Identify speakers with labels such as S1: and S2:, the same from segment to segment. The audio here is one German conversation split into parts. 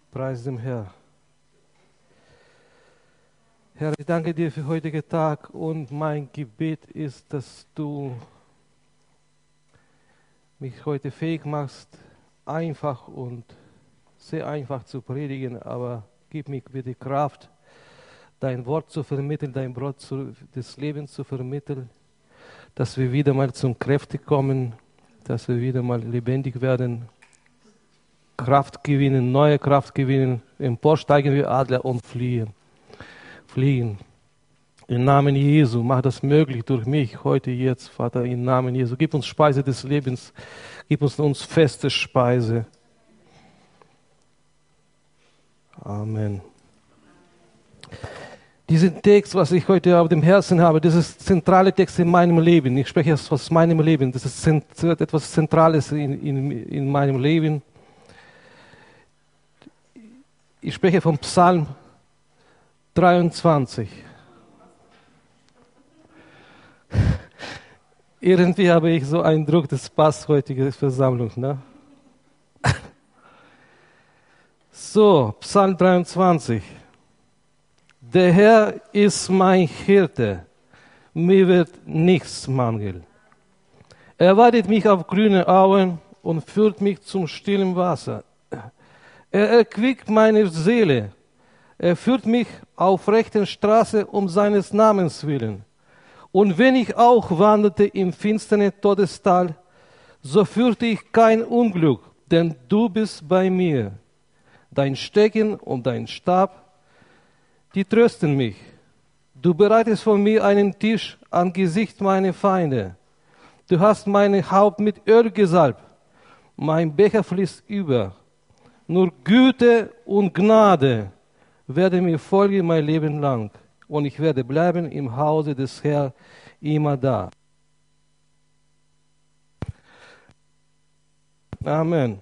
S1: Preis dem Herrn. Herr, ich danke dir für heutigen Tag und mein Gebet ist, dass du mich heute fähig machst, einfach und sehr einfach zu predigen, aber gib mir bitte Kraft, dein Wort zu vermitteln, dein Brot des Lebens zu vermitteln, dass wir wieder mal zum Kräfte kommen, dass wir wieder mal lebendig werden, Kraft gewinnen, neue Kraft gewinnen, emporsteigen wie Adler und fliehen. Im Namen Jesu, mach das möglich durch mich heute, jetzt, Vater, im Namen Jesu. Gib uns Speise des Lebens, gib uns feste Speise. Amen. Diesen Text, was ich heute auf dem Herzen habe, das ist zentrale Text in meinem Leben. Ich spreche jetzt aus meinem Leben. Das ist etwas Zentrales in meinem Leben. Ich spreche vom Psalm 23. Irgendwie habe ich so einen Druck, das passt heutige Versammlung. Ne? So, Psalm 23. Der Herr ist mein Hirte, mir wird nichts mangeln. Er weidet mich auf grüne Auen und führt mich zum stillen Wasser. Er erquickt meine Seele. Er führt mich auf rechten Straße um seines Namens willen. Und wenn ich auch wanderte im finsteren Todestal, so fürchte ich kein Unglück, denn du bist bei mir. Dein Stecken und dein Stab, die trösten mich. Du bereitest vor mir einen Tisch angesichts meiner Feinde. Du hast mein Haupt mit Öl gesalbt. Mein Becher fließt über. Nur Güte und Gnade werden mir folgen mein Leben lang. Und ich werde bleiben im Hause des Herrn immer da. Amen.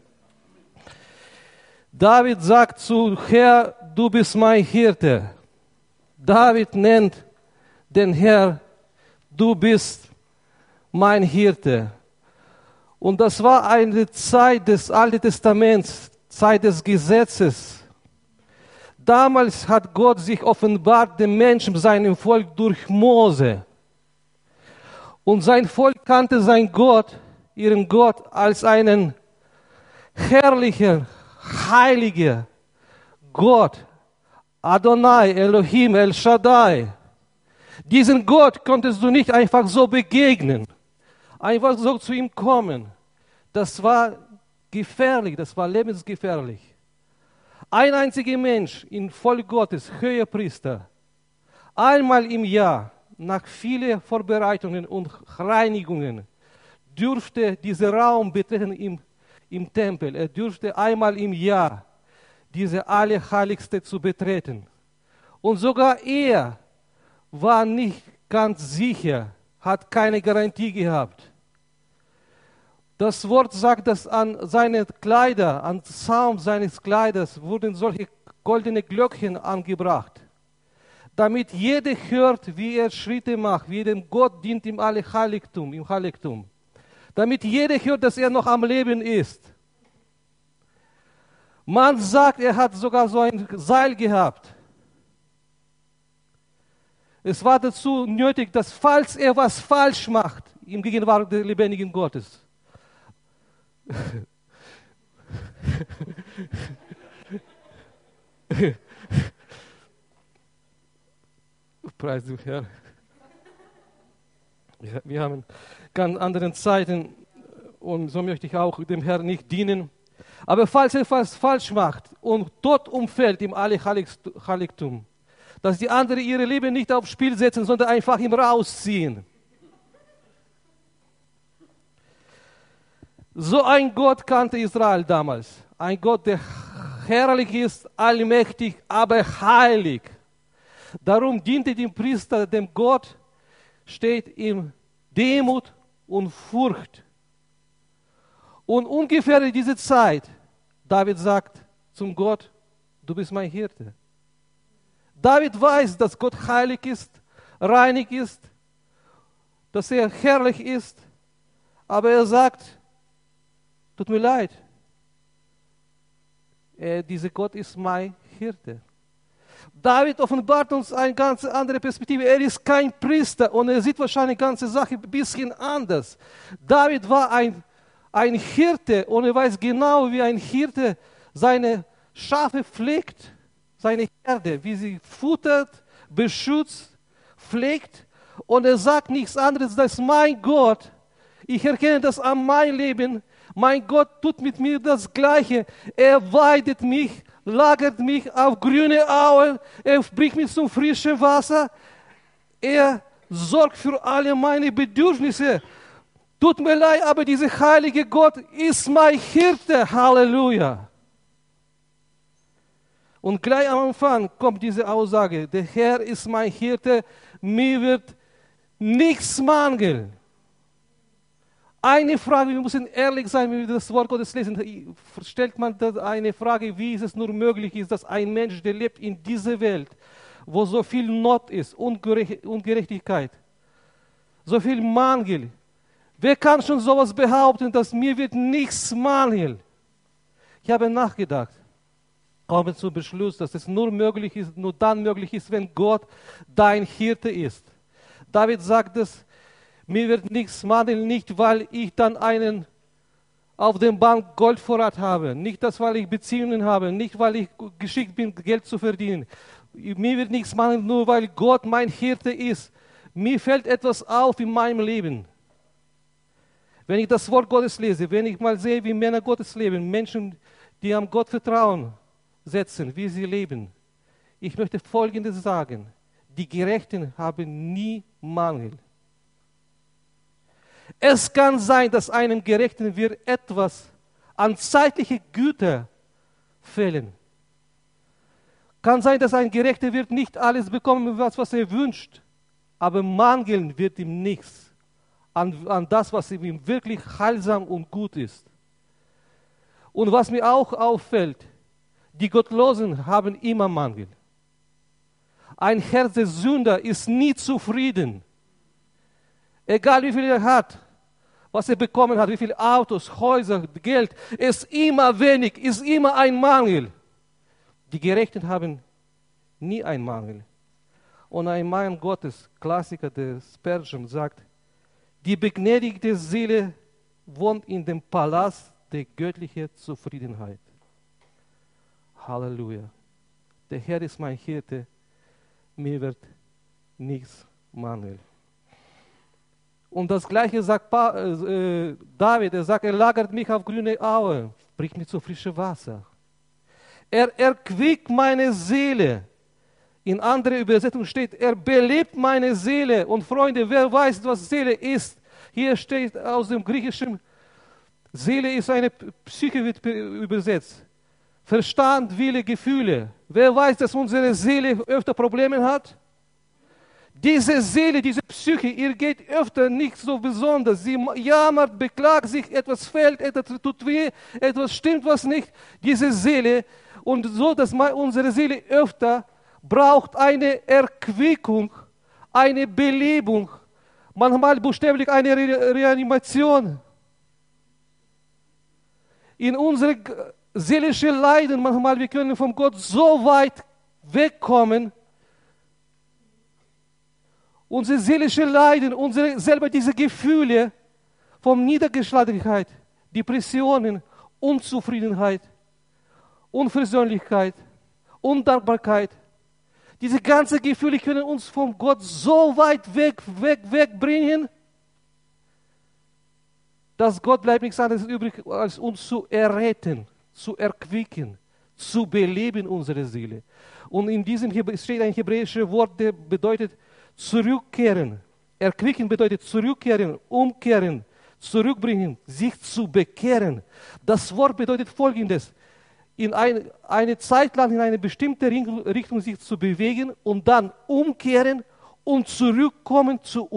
S1: David sagt zu Herr, du bist mein Hirte. David nennt den Herr, du bist mein Hirte. Und das war eine Zeit des Alten Testaments, Zeit des Gesetzes. Damals hat Gott sich offenbart dem Menschen, seinem Volk durch Mose. Und sein Volk kannte seinen Gott, ihren Gott, als einen herrlichen, heiligen Gott. Adonai, Elohim, El Shaddai. Diesen Gott konntest du nicht einfach so begegnen, einfach so zu ihm kommen. Das war gefährlich, das war lebensgefährlich. Ein einziger Mensch im Volk Gottes, Hohepriester, einmal im Jahr, nach vielen Vorbereitungen und Reinigungen, dürfte diesen Raum betreten im Tempel. Er dürfte einmal im Jahr diese Allerheiligste zu betreten. Und sogar er war nicht ganz sicher, hat keine Garantie gehabt. Das Wort sagt, dass an seine Kleider, an Saum seines Kleiders wurden solche goldene Glöckchen angebracht, damit jeder hört, wie er Schritte macht, wie dem Gott dient im Heiligtum. Damit jeder hört, dass er noch am Leben ist. Man sagt, er hat sogar so ein Seil gehabt. Es war dazu nötig, dass falls er was falsch macht, im Gegenwart des lebendigen Gottes, Preis dem Herrn. Wir haben ganz andere Zeiten und so möchte ich auch dem Herrn nicht dienen. Aber falls er was falsch macht und dort umfällt im Allerheiligtum, dass die anderen ihre Leben nicht aufs Spiel setzen, sondern einfach ihm rausziehen. So ein Gott kannte Israel damals. Ein Gott, der herrlich ist, allmächtig, aber heilig. Darum diente dem Priester, dem Gott, steht in Demut und Furcht. Und ungefähr in dieser Zeit, David sagt zum Gott, du bist mein Hirte. David weiß, dass Gott heilig ist, reinig ist, dass er herrlich ist, aber er sagt, tut mir leid, Dieser Gott ist mein Hirte. David offenbart uns eine ganz andere Perspektive. Er ist kein Priester und er sieht wahrscheinlich die ganze Sache ein bisschen anders. David war ein Hirte und er weiß genau, wie ein Hirte seine Schafe pflegt, seine Herde, wie sie futtert, beschützt, pflegt. Und er sagt nichts anderes, als mein Gott, ich erkenne das an meinem Leben, mein Gott tut mit mir das Gleiche. Er weidet mich, lagert mich auf grüne Auen, er bringt mich zum frischen Wasser, er sorgt für alle meine Bedürfnisse. Tut mir leid, aber dieser heilige Gott ist mein Hirte. Halleluja. Und gleich am Anfang kommt diese Aussage, der Herr ist mein Hirte, mir wird nichts mangeln. Eine Frage, wir müssen ehrlich sein, wenn wir das Wort Gottes lesen, stellt man eine Frage, wie ist es nur möglich ist, dass ein Mensch, der lebt in dieser Welt, wo so viel Not ist, Ungerechtigkeit, so viel Mangel, wer kann schon sowas behaupten, dass mir wird nichts mangeln? Ich habe nachgedacht, komme zum Beschluss, dass es nur dann möglich ist, wenn Gott dein Hirte ist. David sagt es, mir wird nichts mangeln, nicht weil ich dann einen auf dem Bank Goldvorrat habe, nicht das, weil ich Beziehungen habe, nicht weil ich geschickt bin, Geld zu verdienen. Mir wird nichts mangeln, nur weil Gott mein Hirte ist. Mir fällt etwas auf in meinem Leben. Wenn ich das Wort Gottes lese, wenn ich mal sehe, wie Männer Gottes leben, Menschen, die am Gott Vertrauen setzen, wie sie leben. Ich möchte Folgendes sagen. Die Gerechten haben nie Mangel. Es kann sein, dass einem Gerechten wird etwas an zeitliche Güter fehlen. Kann sein, dass ein Gerechter wird nicht alles bekommen, was er wünscht, aber mangeln wird ihm nichts an das, was ihm wirklich heilsam und gut ist. Und was mir auch auffällt, die Gottlosen haben immer Mangel. Ein Herz der Sünder ist nie zufrieden. Egal wie viel er hat, was er bekommen hat, wie viele Autos, Häuser, Geld, ist immer wenig, ist immer ein Mangel. Die Gerechten haben nie einen Mangel. Und ein Mann Gottes, Klassiker der Spurgeon, sagt, die begnädigte Seele wohnt in dem Palast der göttlichen Zufriedenheit. Halleluja. Der Herr ist mein Hirte, mir wird nichts mangeln. Und das Gleiche sagt David, er sagt, er lagert mich auf grüne Aue, bringt mich zu frischem Wasser. Er erquickt meine Seele. In anderer Übersetzung steht, er belebt meine Seele. Und Freunde, wer weiß, was Seele ist? Hier steht aus dem Griechischen, Seele ist eine Psyche, wird übersetzt. Verstand, Wille, Gefühle. Wer weiß, dass unsere Seele öfter Probleme hat? Diese Seele, diese Psyche, ihr geht öfter nicht so besonders. Sie jammert, beklagt sich, etwas fehlt, etwas tut weh, etwas stimmt was nicht. Diese Seele, und so, dass unsere Seele öfter braucht eine Erquickung, eine Belebung, manchmal buchstäblich eine Reanimation. In unsere seelischen Leiden, manchmal, wir können von Gott so weit wegkommen, unsere seelische Leiden, selber diese Gefühle von Niedergeschlagenheit, Depressionen, Unzufriedenheit, Unversöhnlichkeit, Undankbarkeit, diese ganzen Gefühle können uns von Gott so weit wegbringen, dass Gott bleibt nichts anderes übrig, als uns zu erretten, zu erquicken, zu beleben unsere Seele. Und in diesem steht ein hebräisches Wort, der bedeutet zurückkehren. Erquicken bedeutet zurückkehren, umkehren, zurückbringen, sich zu bekehren. Das Wort bedeutet Folgendes: in eine Zeit lang in eine bestimmte Richtung sich zu bewegen und dann umkehren und zurückkommen zur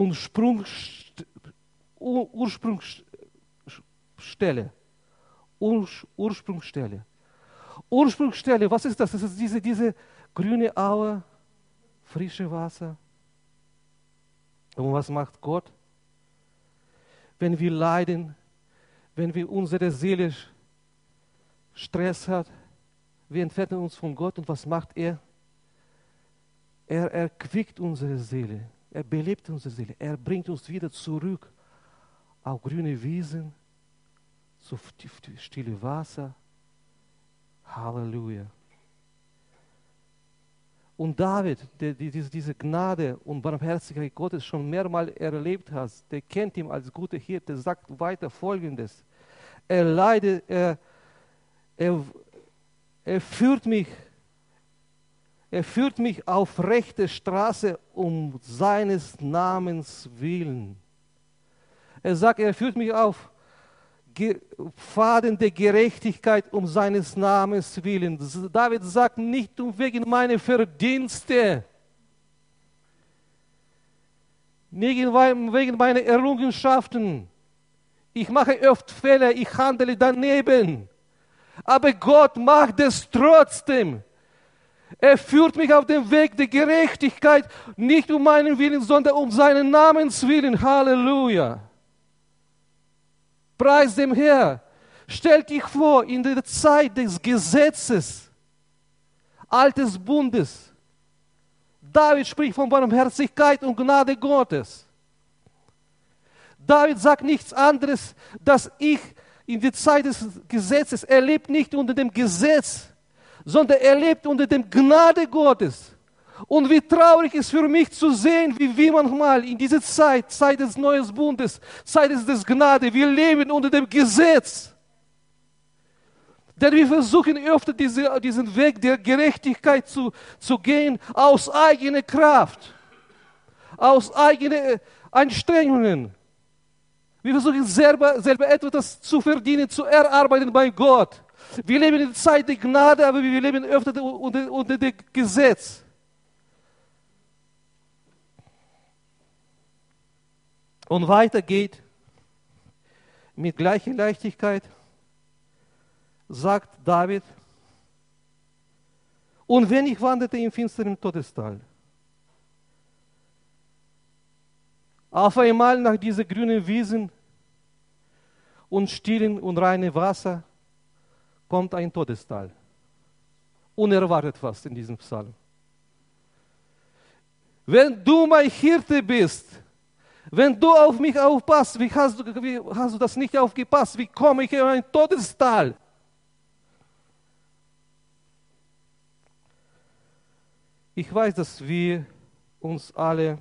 S1: Ursprungsstelle. Ursprungsstelle. Ursprungsstelle, was ist das? Das ist diese grüne Aue, frische Wasser. Und was macht Gott? Wenn wir leiden, wenn wir unsere Seele Stress hat, Wir entfernen uns von Gott und was macht er? Er erquickt unsere Seele. Er belebt unsere Seele. Er bringt uns wieder zurück auf grüne Wiesen, zu stille Wasser. Halleluja. Und David, der diese Gnade und Barmherzigkeit Gottes schon mehrmals erlebt hat, der kennt ihn als guter Hirte, sagt weiter Folgendes. Er leidet, er führt mich auf rechte Straße um seines Namens willen. Er sagt, er führt mich auf Pfaden der Gerechtigkeit um seines Namens willen. David sagt, nicht wegen meiner Verdienste, nicht wegen meiner Errungenschaften. Ich mache oft Fehler, ich handle daneben. Aber Gott macht es trotzdem. Er führt mich auf den Weg der Gerechtigkeit, nicht um meinen Willen, sondern um seinen Namens willen. Halleluja. Preis dem Herrn. Stellt dich vor, in der Zeit des Gesetzes, altes Bundes, David spricht von Barmherzigkeit und Gnade Gottes. David sagt nichts anderes, dass ich in der Zeit des Gesetzes, er lebt nicht unter dem Gesetz, sondern er lebt unter dem Gnade Gottes. Und wie traurig ist für mich zu sehen, wie manchmal in dieser Zeit des Neuen Bundes, Zeit des Gnade, wir leben unter dem Gesetz. Denn wir versuchen öfter diesen Weg der Gerechtigkeit zu gehen aus eigener Kraft, aus eigenen Anstrengungen. Wir versuchen selber etwas zu verdienen, zu erarbeiten bei Gott. Wir leben in der Zeit der Gnade, aber wir leben öfter unter dem Gesetz. Und weiter geht mit gleicher Leichtigkeit, sagt David, und wenn ich wanderte im finsteren Todestal, auf einmal nach diesen grünen Wiesen und stillen und reinen Wasser kommt ein Todestal. Unerwartet fast in diesem Psalm. Wenn du mein Hirte bist, wenn du auf mich aufpasst, wie hast du das nicht aufgepasst? Wie komme ich in ein Todestal? Ich weiß, dass wir uns alle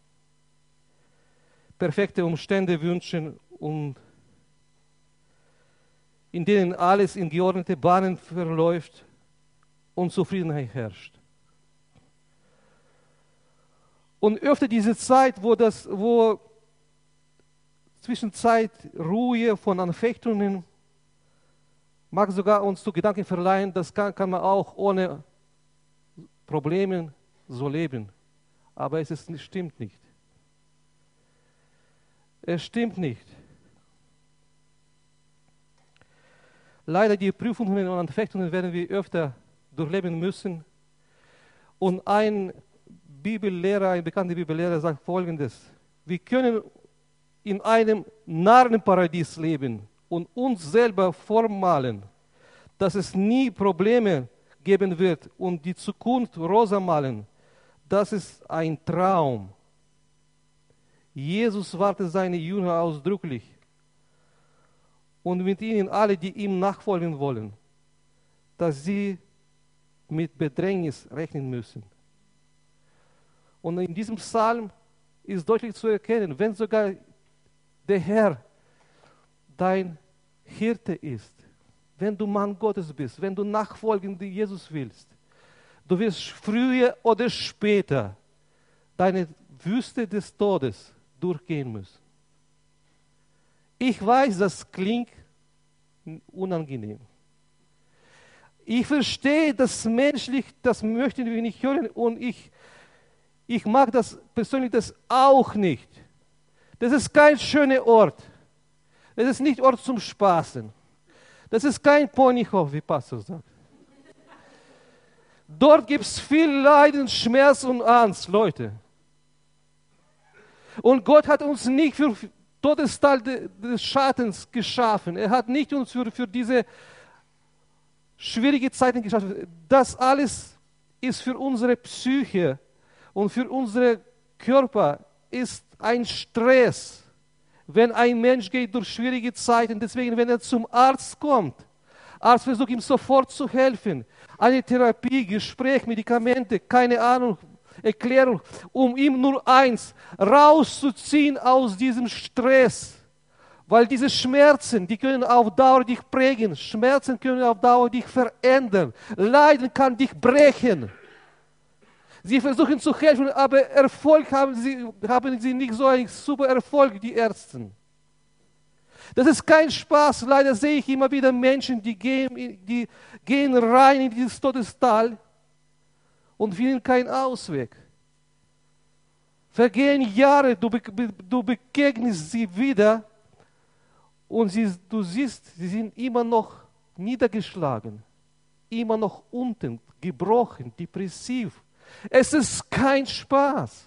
S1: perfekte Umstände wünschen und in denen alles in geordnete Bahnen verläuft und Zufriedenheit herrscht. Und öfter diese Zeit, wo Zwischenzeit Ruhe von Anfechtungen, mag sogar uns zu Gedanken verleihen, das kann man auch ohne Probleme so leben. Aber stimmt nicht. Es stimmt nicht. Leider die Prüfungen und Anfechtungen werden wir öfter durchleben müssen. Und ein bekannter Bibellehrer sagt Folgendes: Wir können in einem Narrenparadies leben und uns selber vormalen, dass es nie Probleme geben wird und die Zukunft rosa malen. Das ist ein Traum. Jesus wartet seine Jünger ausdrücklich und mit ihnen alle, die ihm nachfolgen wollen, dass sie mit Bedrängnis rechnen müssen. Und in diesem Psalm ist deutlich zu erkennen, wenn sogar der Herr dein Hirte ist, wenn du Mann Gottes bist, wenn du nachfolgend Jesus willst, du wirst früher oder später deine Wüste des Todes durchgehen müssen. Ich weiß, das klingt unangenehm. Ich verstehe, das menschlich, das möchten wir nicht hören und ich mag das persönlich auch nicht. Das ist kein schöner Ort. Das ist nicht Ort zum Spaßen. Das ist kein Ponyhof, wie Pastor sagt. Dort gibt es viel Leiden, Schmerz und Angst, Leute. Und Gott hat uns nicht für Todestal des Schattens geschaffen. Er hat nicht uns für diese schwierige Zeiten geschafft. Das alles ist für unsere Psyche und für unseren Körper ist ein Stress, wenn ein Mensch geht durch schwierige Zeiten. Deswegen, wenn er zum Arzt kommt, Arzt versucht ihm sofort zu helfen. Eine Therapie, Gespräch, Medikamente, keine Ahnung, Erklärung, um ihm nur eins, rauszuziehen aus diesem Stress. Weil diese Schmerzen, die können auf Dauer dich prägen. Schmerzen können auf Dauer dich verändern. Leiden kann dich brechen. Sie versuchen zu helfen, aber Erfolg haben sie nicht so einen super Erfolg, die Ärzte. Das ist kein Spaß. Leider sehe ich immer wieder Menschen, die gehen rein in dieses Todestal und finden keinen Ausweg. Vergehen Jahre, du begegnest sie wieder und du siehst, sie sind immer noch niedergeschlagen, immer noch unten, gebrochen, depressiv. Es ist kein Spaß.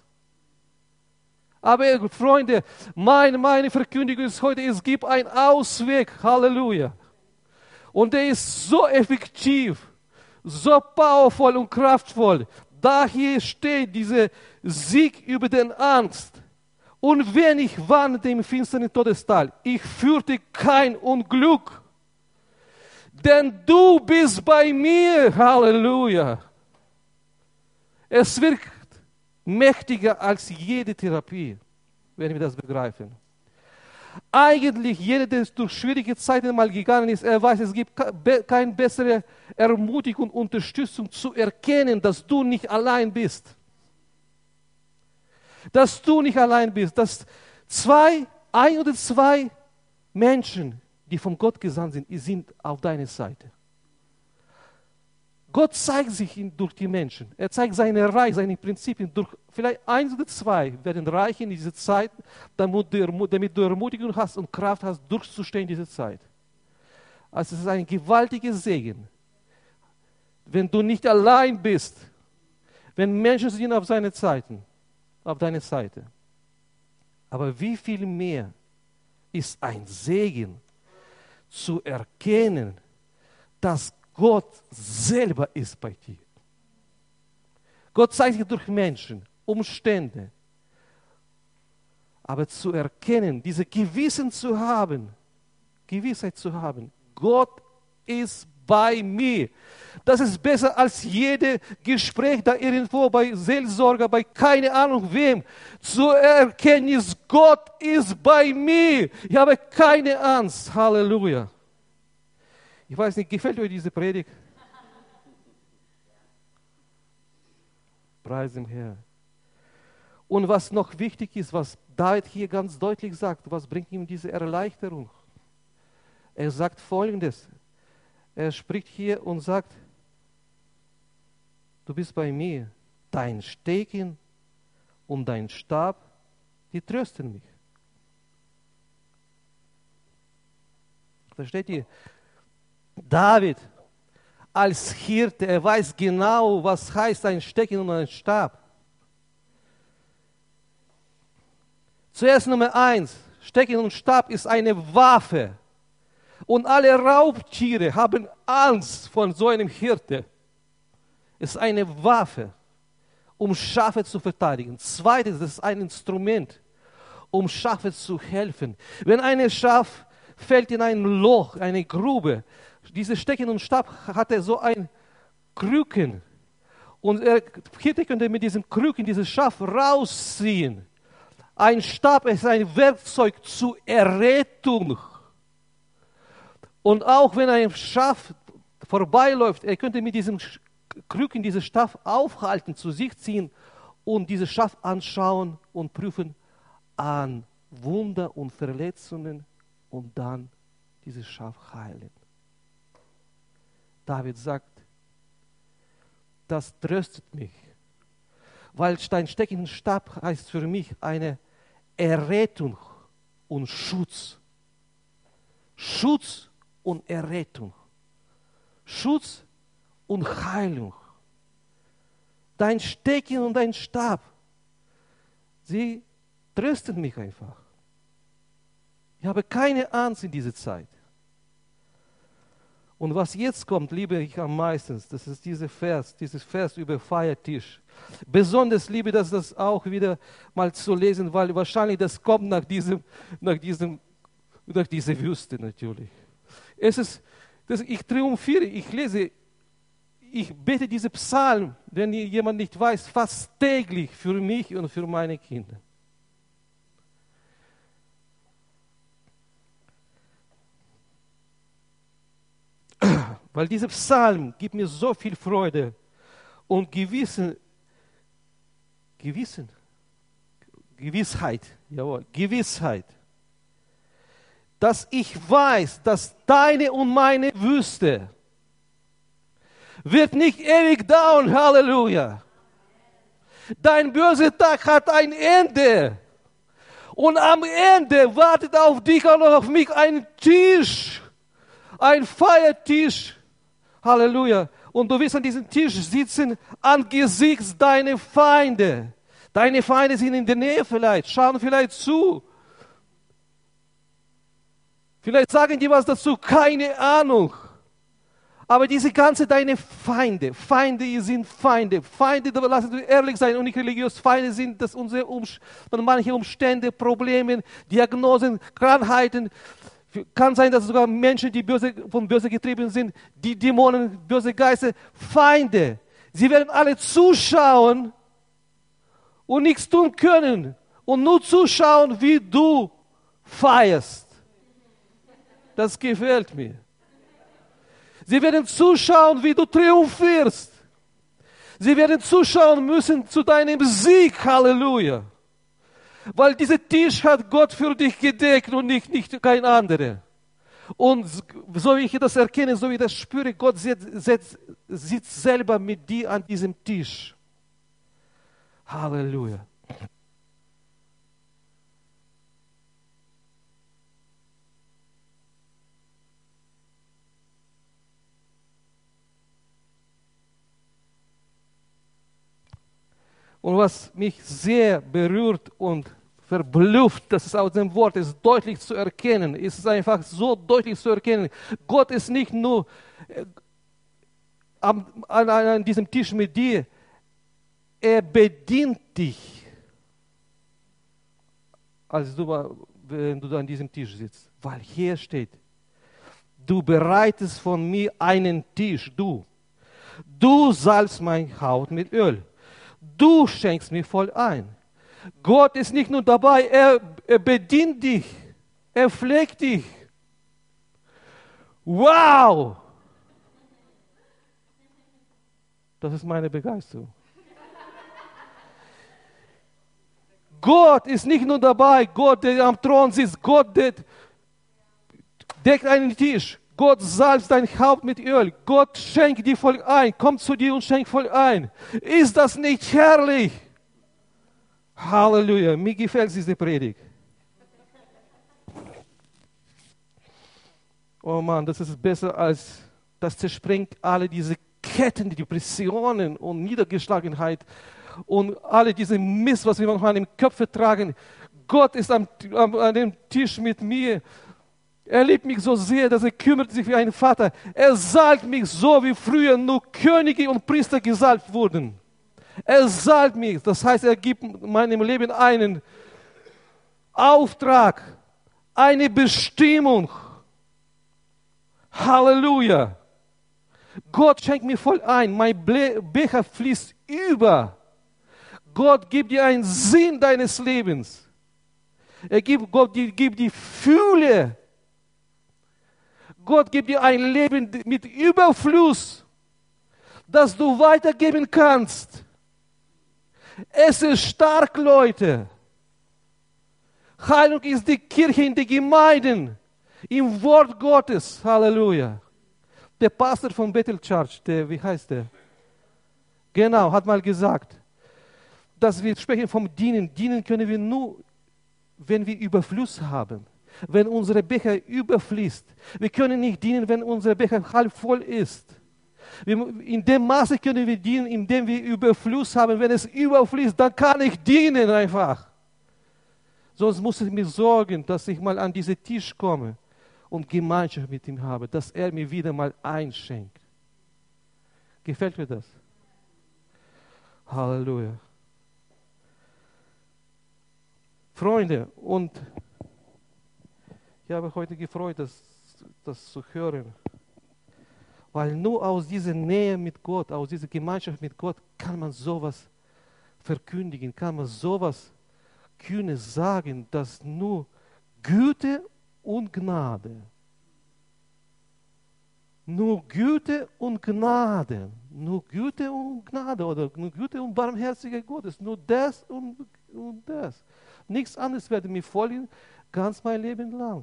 S1: Aber Freunde, meine Verkündigung ist heute, es gibt einen Ausweg. Halleluja. Und der ist so effektiv, so powervoll und kraftvoll. Daher steht dieser Sieg über den Angst. Und wenn ich wanderte im finsteren Todestal, ich führte kein Unglück. Denn du bist bei mir. Halleluja. Es wirkt mächtiger als jede Therapie, wenn wir das begreifen. Eigentlich, jeder, der durch schwierige Zeiten mal gegangen ist, er weiß, es gibt keine bessere Ermutigung und Unterstützung zu erkennen, dass du nicht allein bist. Dass du nicht allein bist. Dass ein oder zwei Menschen, die von Gott gesandt sind, sind auf deiner Seite. Gott zeigt sich durch die Menschen. Er zeigt seine Reich, seine Prinzipien. Durch vielleicht eins oder zwei werden reich in dieser Zeit, damit du Ermutigung hast und Kraft hast, durchzustehen in dieser Zeit. Also es ist ein gewaltiger Segen. Wenn du nicht allein bist, wenn Menschen sind auf deiner Seite. Aber wie viel mehr ist ein Segen zu erkennen, dass Gott selber ist bei dir. Gott zeigt sich durch Menschen, Umstände. Aber zu erkennen, diese Gewissheit zu haben, Gott ist bei mir. Das ist besser als jedes Gespräch da irgendwo bei Seelsorger, bei keine Ahnung wem. Zu erkennen, Gott ist bei mir. Ich habe keine Angst. Halleluja. Ich weiß nicht, gefällt euch diese Predigt? Preis dem Herrn. Und was noch wichtig ist, was David hier ganz deutlich sagt, was bringt ihm diese Erleichterung? Er sagt Folgendes. Er spricht hier und sagt, du bist bei mir, dein Stecken und dein Stab, die trösten mich. Versteht ihr? David als Hirte, er weiß genau, was heißt ein Stecken und ein Stab. Zuerst Nummer 1, Stecken und Stab ist eine Waffe. Und alle Raubtiere haben Angst vor so einem Hirte. Es ist eine Waffe, um Schafe zu verteidigen. Zweitens, es ist ein Instrument, um Schafe zu helfen. Wenn ein Schaf fällt in ein Loch, eine Grube, diese Stecken und Stab hatte so ein Krücken. Und der Hirte könnte mit diesem Krücken dieses Schaf rausziehen. Ein Stab ist ein Werkzeug zur Errettung. Und auch wenn ein Schaf vorbeiläuft, er könnte mit diesem Krücken dieses Schaf aufhalten, zu sich ziehen und dieses Schaf anschauen und prüfen an Wunder und Verletzungen und dann dieses Schaf heilen. David sagt, das tröstet mich, weil dein Stecken und Stab heißt für mich eine Errettung und Schutz. Schutz und Errettung. Schutz und Heilung. Dein Stecken und dein Stab, sie trösten mich einfach. Ich habe keine Angst in dieser Zeit. Und was jetzt kommt, liebe ich am meisten, das ist dieses Vers über Feiertisch. Besonders liebe ich das auch wieder mal zu lesen, weil wahrscheinlich das kommt nach dieser Wüste natürlich. Ich triumphiere, ich bete diese Psalm, wenn jemand nicht weiß, fast täglich für mich und für meine Kinder. Weil dieser Psalm gibt mir so viel Freude und Gewissheit, dass ich weiß, dass deine und meine Wüste wird nicht ewig dauern, Halleluja. Dein böser Tag hat ein Ende. Und am Ende wartet auf dich und auf mich ein Tisch, ein Feiertisch. Halleluja. Und du wirst an diesem Tisch sitzen angesichts deiner Feinde. Deine Feinde sind in der Nähe vielleicht, schauen vielleicht zu. Vielleicht sagen die was dazu, keine Ahnung. Aber diese deine Feinde sind Feinde. Feinde, lassen wir ehrlich sein und nicht religiös. Feinde sind das manche Umstände, Probleme, Diagnosen, Krankheiten. Kann sein, dass sogar Menschen, die von Böse getrieben sind, die Dämonen, böse Geister, Feinde. Sie werden alle zuschauen und nichts tun können. Und nur zuschauen, wie du feierst. Das gefällt mir. Sie werden zuschauen, wie du triumphierst. Sie werden zuschauen müssen zu deinem Sieg. Halleluja. Weil dieser Tisch hat Gott für dich gedeckt und nicht kein anderer. Und so wie ich das erkenne, so wie ich das spüre, Gott sitzt selber mit dir an diesem Tisch. Halleluja. Und was mich sehr berührt und verblüfft, das ist aus dem Wort, ist deutlich zu erkennen, ist einfach so deutlich zu erkennen. Gott ist nicht nur an diesem Tisch mit dir, er bedient dich, wenn du an diesem Tisch sitzt. Weil hier steht, du bereitest von mir einen Tisch, du salbst mein Haupt mit Öl. Du schenkst mir voll ein. Gott ist nicht nur dabei, er bedient dich, er pflegt dich. Wow! Das ist meine Begeisterung. Gott ist nicht nur dabei, Gott, der am Thron sitzt, Gott, der deckt einen Tisch. Gott salbt dein Haupt mit Öl. Gott schenkt dir voll ein. Kommt zu dir und schenkt voll ein. Ist das nicht herrlich? Halleluja. Mir gefällt diese Predigt. Oh Mann, das ist besser als, das zersprengt alle diese Ketten, die Depressionen und Niedergeschlagenheit und alle diese Mist, was wir manchmal im Kopf tragen. Gott ist an dem Tisch mit mir. Er liebt mich so sehr, dass er kümmert sich wie ein Vater. Er salbt mich so, wie früher nur Könige und Priester gesalbt wurden. Er salbt mich, das heißt, er gibt meinem Leben einen Auftrag, eine Bestimmung. Halleluja. Gott schenkt mir voll ein, mein Becher fließt über. Gott gibt dir einen Sinn deines Lebens. Gott gibt die Fülle. Gott gibt dir ein Leben mit Überfluss, das du weitergeben kannst. Es ist stark, Leute. Heilung ist die Kirche in den Gemeinden, im Wort Gottes. Halleluja. Der Pastor von Bethel Church, wie heißt der? Genau, hat mal gesagt, dass wir sprechen vom Dienen. Dienen können wir nur, wenn wir Überfluss haben. Wenn unsere Becher überfließt. Wir können nicht dienen, wenn unser Becher halb voll ist. In dem Maße können wir dienen, indem wir Überfluss haben. Wenn es überfließt, dann kann ich dienen einfach. Sonst muss ich mir sorgen, dass ich mal an diesen Tisch komme und Gemeinschaft mit ihm habe, dass er mir wieder mal einschenkt. Gefällt mir das? Halleluja. Freunde, und ich habe heute gefreut, das zu hören. Weil nur aus dieser Nähe mit Gott, aus dieser Gemeinschaft mit Gott, kann man sowas verkündigen, kann man sowas Kühnes sagen, dass nur Güte und Gnade, nur Güte und Gnade, nur Güte und Gnade oder nur Güte und Barmherzigkeit Gottes, nur das und das. Nichts anderes werde mir folgen, ganz mein Leben lang.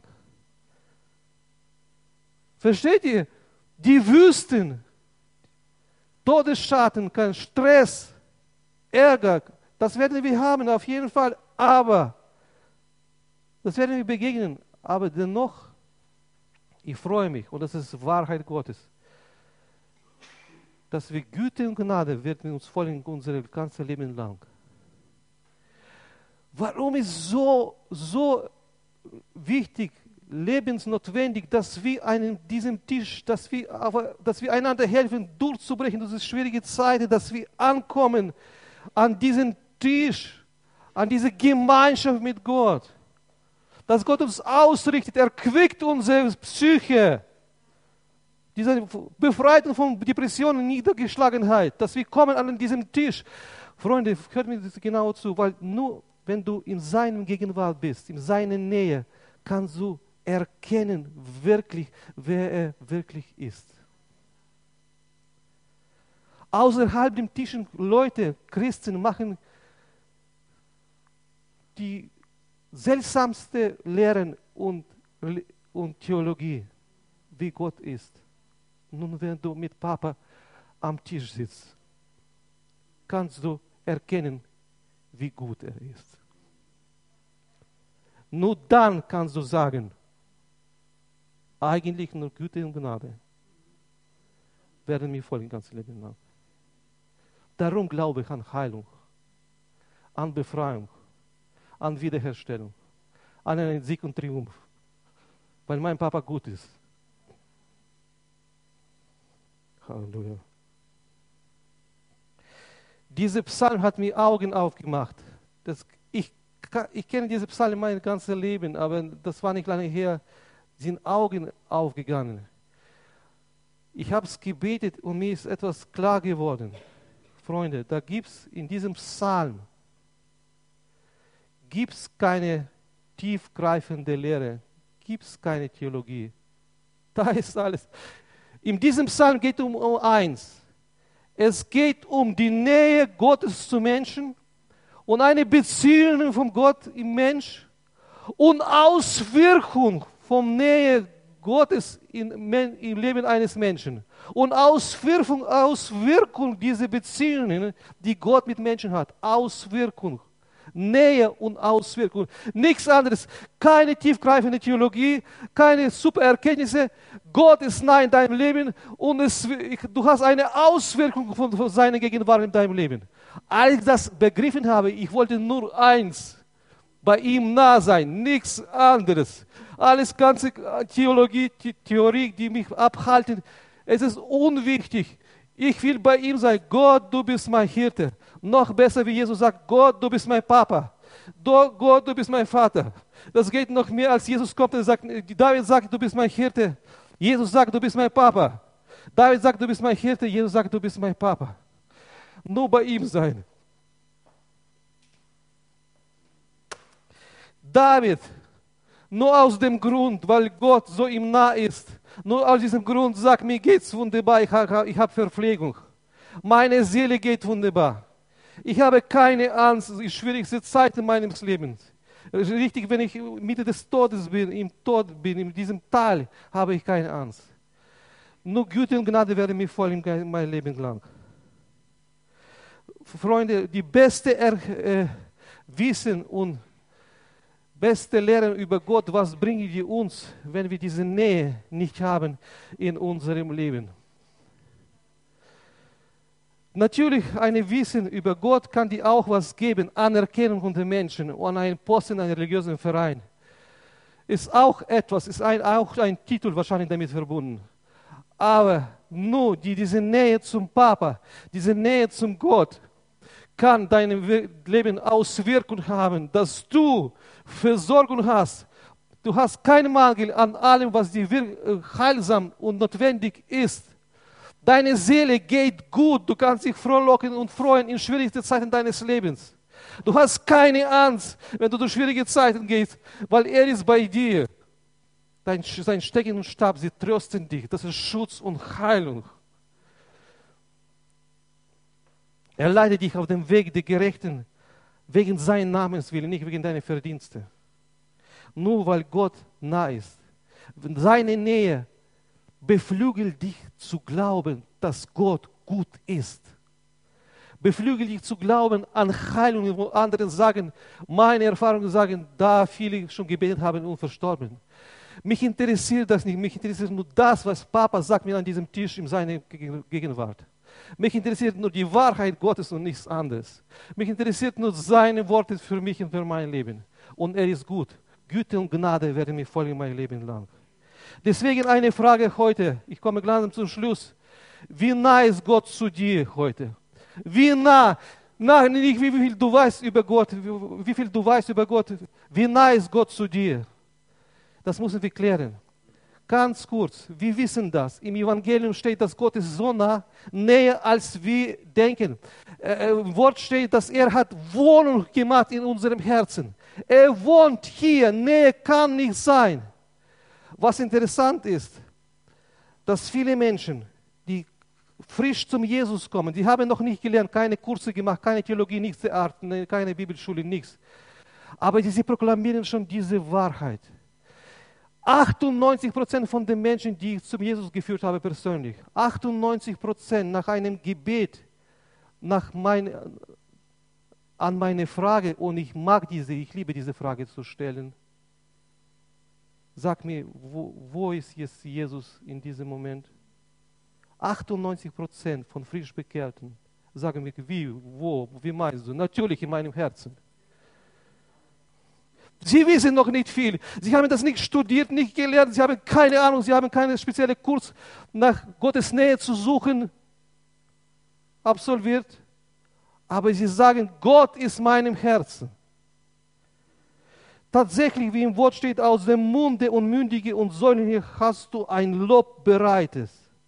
S1: Versteht ihr? Die Wüsten, Todesschatten, kein Stress, Ärger, das werden wir haben auf jeden Fall, aber das werden wir begegnen. Aber dennoch, ich freue mich, und das ist Wahrheit Gottes, dass wir Güte und Gnade werden uns folgen unser ganzes Leben lang. Warum ist so wichtig, lebensnotwendig, dass wir an diesem Tisch, dass wir einander helfen, durchzubrechen, diese schwierige Zeit, dass wir ankommen an diesen Tisch, an diese Gemeinschaft mit Gott, dass Gott uns ausrichtet, er quickt unsere Psyche, diese Befreiung von Depressionen und Niedergeschlagenheit, dass wir kommen an diesem Tisch. Freunde, hört mir das genau zu, weil nur wenn du in seinem Gegenwart bist, in seiner Nähe, kannst du erkennen, wirklich, wer er wirklich ist. Außerhalb dem Tischen Leute, Christen, machen die seltsamste Lehren und Theologie, wie Gott ist. Nun, wenn du mit Papa am Tisch sitzt, kannst du erkennen, wie gut er ist. Nur dann kannst du sagen, eigentlich nur Güte und Gnade werden mir folgen, ganz Leben lang. Darum glaube ich an Heilung, an Befreiung, an Wiederherstellung, an einen Sieg und Triumph, weil mein Papa gut ist. Halleluja. Dieser Psalm hat mir Augen aufgemacht. Ich kenne diese Psalmen mein ganzes Leben, aber das war nicht lange her, sind Augen aufgegangen. Ich habe es gebetet und mir ist etwas klar geworden. Freunde, da gibt es in diesem Psalm keine tiefgreifende Lehre, gibt es keine Theologie. Da ist alles. In diesem Psalm geht es um eins. Es geht um die Nähe Gottes zu Menschen und eine Beziehung von Gott im Mensch und Auswirkung von Nähe Gottes im Leben eines Menschen und Auswirkung dieser Beziehungen, die Gott mit Menschen hat. Auswirkung. Nähe und Auswirkung. Nichts anderes. Keine tiefgreifende Theologie, keine super Erkenntnisse. Gott ist nah in deinem Leben und du hast eine Auswirkung von seiner Gegenwart in deinem Leben. Als ich das begriffen habe, ich wollte nur eins, bei ihm nah sein, nichts anderes. Alles ganze Theorie, die mich abhalten, es ist unwichtig. Ich will bei ihm sein. Gott, du bist mein Hirte. Noch besser, wie Jesus sagt, Gott, du bist mein Papa. Gott, du bist mein Vater. Das geht noch mehr, als Jesus kommt und sagt, David sagt, du bist mein Hirte. Jesus sagt, du bist mein Papa. David sagt, du bist mein Hirte. Jesus sagt, du bist mein Papa. Nur bei ihm sein. David, nur aus dem Grund, weil Gott so ihm nah ist, nur aus diesem Grund sagt, mir geht's wunderbar, ich habe Verpflegung. Meine Seele geht wunderbar. Ich habe keine Angst, die schwierigste Zeit in meinem Leben. Richtig, wenn ich Mitte des Todes bin, im Tod bin, in diesem Tal, habe ich keine Angst. Nur Güte und Gnade werden mir folgen mein Leben lang. Freunde, die beste Wissen und beste Lehren über Gott, was bringen die uns, wenn wir diese Nähe nicht haben in unserem Leben? Natürlich, ein Wissen über Gott kann dir auch was geben, Anerkennung unter Menschen und einen Posten in einem religiösen Verein. ist auch etwas, auch ein Titel wahrscheinlich damit verbunden. Aber nur diese Nähe zum Papa, diese Nähe zum Gott, kann deinem Leben Auswirkungen haben, dass du Versorgung hast. Du hast keinen Mangel an allem, was dir heilsam und notwendig ist. Deine Seele geht gut, du kannst dich frohlocken und freuen in schwierigen Zeiten deines Lebens. Du hast keine Angst, wenn du durch schwierige Zeiten gehst, weil er ist bei dir. Sein Stecken und Stab, sie trösten dich. Das ist Schutz und Heilung. Er leitet dich auf dem Weg der Gerechten, wegen seines Namens willen, nicht wegen deiner Verdienste. Nur weil Gott nah ist. Seine Nähe beflügelt dich zu glauben, dass Gott gut ist. Beflügelt dich zu glauben an Heilung, wo andere sagen, meine Erfahrungen sagen, da viele schon gebetet haben und verstorben. Mich interessiert das nicht, mich interessiert nur das, was Papa sagt mir an diesem Tisch in seiner Gegenwart. Mich interessiert nur die Wahrheit Gottes und nichts anderes. Mich interessiert nur seine Worte für mich und für mein Leben. Und er ist gut. Güte und Gnade werden mir folgen mein Leben lang. Deswegen eine Frage heute. Ich komme langsam zum Schluss. Wie nah ist Gott zu dir heute? Wie nah? Nicht wie viel du weißt über Gott, wie viel du weißt über Gott. Wie nah ist Gott zu dir? Das müssen wir klären. Ganz kurz, wir wissen das. Im Evangelium steht, dass Gott ist so nah, näher als wir denken. Im Wort steht, dass er hat Wohnung gemacht in unserem Herzen. Er wohnt hier, Nähe kann nicht sein. Was interessant ist, dass viele Menschen, die frisch zum Jesus kommen, die haben noch nicht gelernt, keine Kurse gemacht, keine Theologie, nichts der Art, keine Bibelschule, nichts. Aber sie proklamieren schon diese Wahrheit. 98% von den Menschen, die ich zum Jesus geführt habe persönlich, 98% nach einem Gebet, an meine Frage, und ich liebe diese Frage zu stellen, sag mir, wo ist jetzt Jesus in diesem Moment? 98% von frisch Bekehrten sagen mir, wie meinst du? Natürlich in meinem Herzen. Sie wissen noch nicht viel. Sie haben das nicht studiert, nicht gelernt. Sie haben keine Ahnung. Sie haben keinen speziellen Kurs nach Gottes Nähe zu suchen absolviert. Aber sie sagen, Gott ist meinem Herzen. Tatsächlich, wie im Wort steht, aus dem Mund der Unmündigen und Säulen hast du ein Lob bereitet.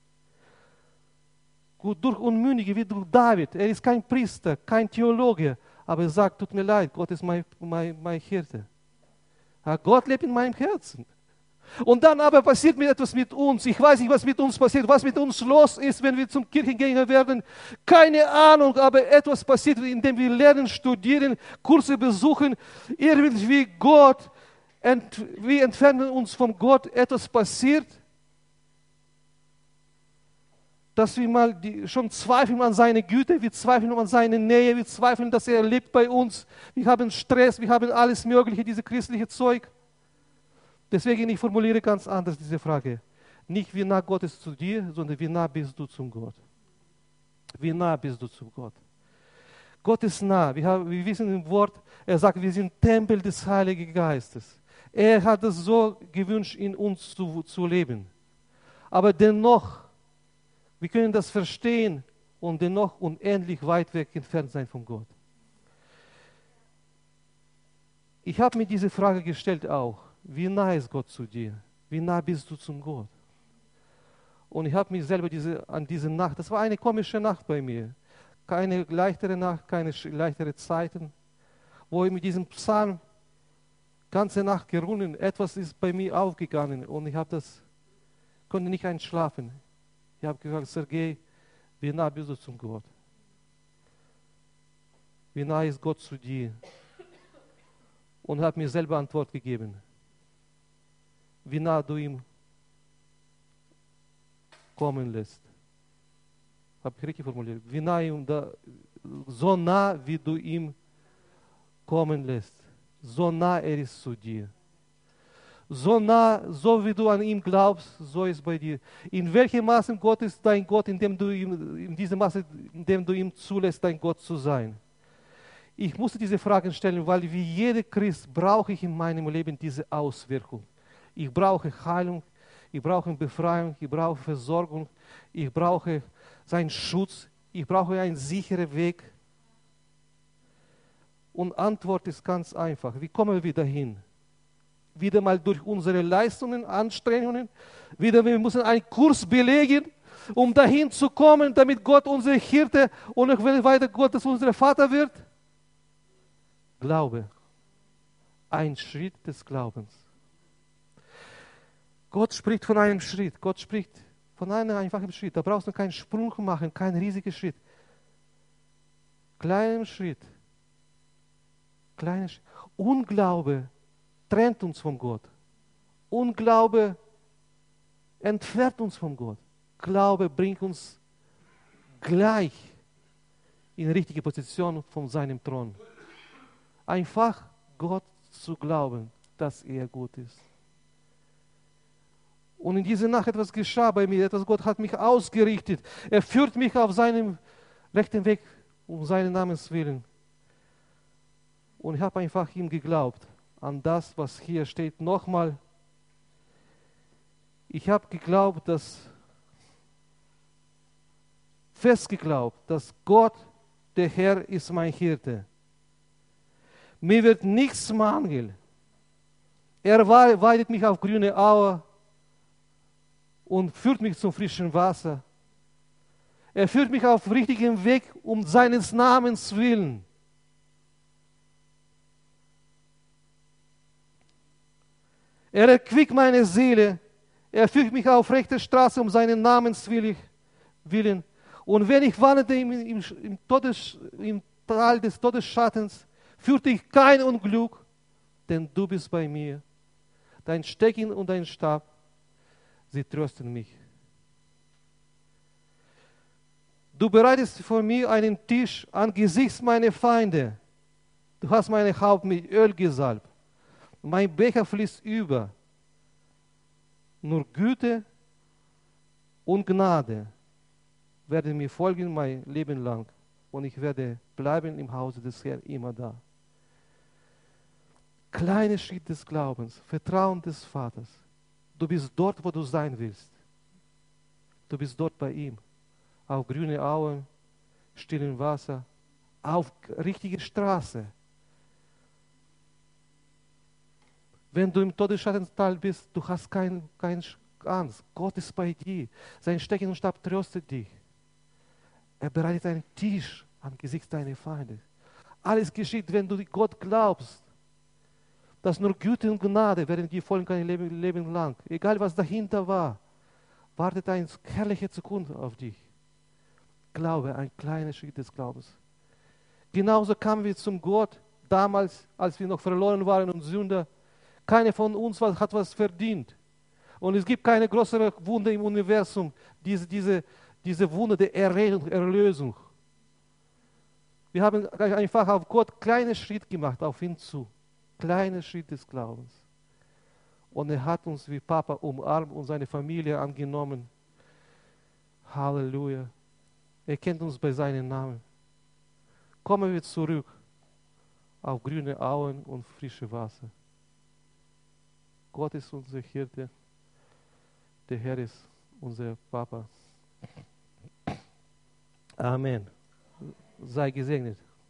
S1: Gut, durch Unmündige wie durch David. Er ist kein Priester, kein Theologe. Aber er sagt, tut mir leid, Gott ist mein Hirte. Ja, Gott lebt in meinem Herzen. Und dann aber passiert mir etwas mit uns. Ich weiß nicht, was mit uns passiert, was mit uns los ist, wenn wir zum Kirchengänger werden. Keine Ahnung, aber etwas passiert, indem wir lernen, studieren, Kurse besuchen. Irgendwie wir entfernen uns von Gott. Etwas passiert, dass wir mal schon zweifeln an seine Güte, wir zweifeln an seine Nähe, wir zweifeln, dass er lebt bei uns. Wir haben Stress, wir haben alles Mögliche, diese christliche Zeug. Deswegen, ich formuliere ganz anders diese Frage. Nicht wie nah Gott ist zu dir, sondern wie nah bist du zum Gott. Wie nah bist du zu Gott? Gott ist nah. Wir wissen im Wort, er sagt, wir sind Tempel des Heiligen Geistes. Er hat es so gewünscht, in uns zu leben. Aber dennoch, wir können das verstehen und dennoch unendlich weit weg entfernt sein von Gott. Ich habe mir diese Frage gestellt auch. Wie nah ist Gott zu dir? Wie nah bist du zum Gott? Und ich habe mich selber an diese Nacht, das war eine komische Nacht bei mir. Keine leichtere Nacht, keine leichtere Zeiten, wo ich mit diesem Psalm ganze Nacht gerungen, etwas ist bei mir aufgegangen und ich konnte nicht einschlafen. Ich habe gesagt, Sergej, wie nah bist du zum Gott? Wie nah ist Gott zu dir? Und habe mir selber Antwort gegeben. Wie nah du ihm kommen lässt. Habe ich richtig formuliert? Wie nah so nah, wie du ihm kommen lässt. So nah er ist zu dir. So nah, so wie du an ihm glaubst, so ist bei dir. In welchem Maße Gott ist dein Gott, in diesem Maße, in dem du ihm zulässt, dein Gott zu sein. Ich musste diese Fragen stellen, weil wie jeder Christ brauche ich in meinem Leben diese Auswirkung. Ich brauche Heilung, ich brauche Befreiung, ich brauche Versorgung, ich brauche seinen Schutz, ich brauche einen sicheren Weg. Und Antwort ist ganz einfach. Wie kommen wir dahin? Wieder mal durch unsere Leistungen, Anstrengungen. Wieder, wir müssen einen Kurs belegen, um dahin zu kommen, damit Gott unser Hirte und ich will weiter Gott, dass unser Vater wird. Glaube. Ein Schritt des Glaubens. Gott spricht von einem Schritt. Gott spricht von einem einfachen Schritt. Da brauchst du keinen Sprung machen, keinen riesigen Schritt. Kleinen Schritt. Kleiner Schritt. Unglaube trennt uns von Gott. Unglaube entfernt uns von Gott. Glaube bringt uns gleich in die richtige Position von seinem Thron. Einfach Gott zu glauben, dass er gut ist. Und in dieser Nacht etwas geschah bei mir, Gott hat mich ausgerichtet. Er führt mich auf seinem rechten Weg, um seinen Namens willen. Und ich habe einfach ihm geglaubt, an das, was hier steht. Nochmal, ich habe geglaubt, fest geglaubt, dass Gott, der Herr, ist mein Hirte. Mir wird nichts mangeln. Er weidet mich auf grüne Aue und führt mich zum frischen Wasser. Er führt mich auf richtigen Weg um seines Namens willen. Er erquickt meine Seele. Er führt mich auf rechte Straße um seinen Namens willen. Und wenn ich wanderte im Tal des Todesschattens, führte ich kein Unglück, denn du bist bei mir. Dein Stecken und dein Stab, sie trösten mich. Du bereitest für mich einen Tisch angesichts meiner Feinde. Du hast mein Haupt mit Öl gesalbt. Mein Becher fließt über. Nur Güte und Gnade werden mir folgen mein Leben lang. Und ich werde bleiben im Hause des Herrn immer da. Kleiner Schritt des Glaubens, Vertrauen des Vaters. Du bist dort, wo du sein willst. Du bist dort bei ihm. Auf grüne Auen, stillen Wasser, auf richtige Straße. Wenn du im Todesschattental bist, du hast keine Angst. Gott ist bei dir. Sein Stecken und Stab tröstet dich. Er bereitet einen Tisch angesichts deiner Feinde. Alles geschieht, wenn du Gott glaubst. Dass nur Güte und Gnade werden dir folgen dein Leben lang. Egal was dahinter war, wartet eine herrliche Zukunft auf dich. Glaube, ein kleiner Schritt des Glaubens. Genauso kamen wir zum Gott damals, als wir noch verloren waren und Sünder. Keiner von uns hat was verdient. Und es gibt keine größere Wunder im Universum, diese Wunder der Erlösung. Wir haben einfach auf Gott einen kleinen Schritt gemacht, auf ihn zu. Kleiner Schritt des Glaubens. Und er hat uns wie Papa umarmt und seine Familie angenommen. Halleluja. Er kennt uns bei seinem Namen. Kommen wir zurück auf grüne Auen und frische Wasser. Gott ist unser Hirte. Der Herr ist unser Papa. Amen. Sei gesegnet.